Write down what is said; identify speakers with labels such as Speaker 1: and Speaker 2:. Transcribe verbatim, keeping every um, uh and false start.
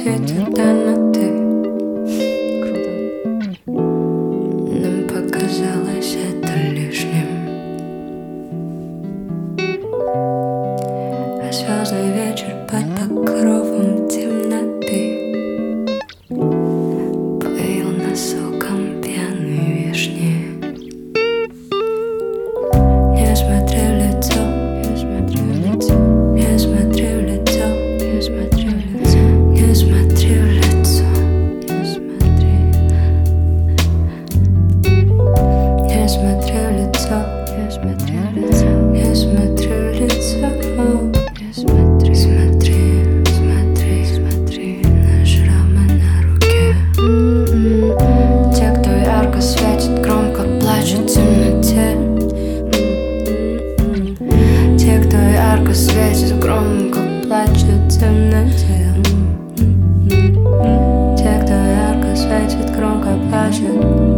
Speaker 1: светит темноты. Круто. Нам показалось это лишним. А звездный вечер под покровом темноты поил нас соком пьяной вишни. Не смотри в лицо, не смотри в лицо, не смотри в лицо, не смотри в лицо, не смотри в лицо, не смотри, не смотри в лицо, не смотри в лицо, не смотри в лицо, не смотри, смотри, смотри, смотри на шрамы на руке. Те, кто ярко светит, громко плачут в темноте. Те, кто ярко светит, громко плачут в темноте. Те, кто ярко светит, громко плачут.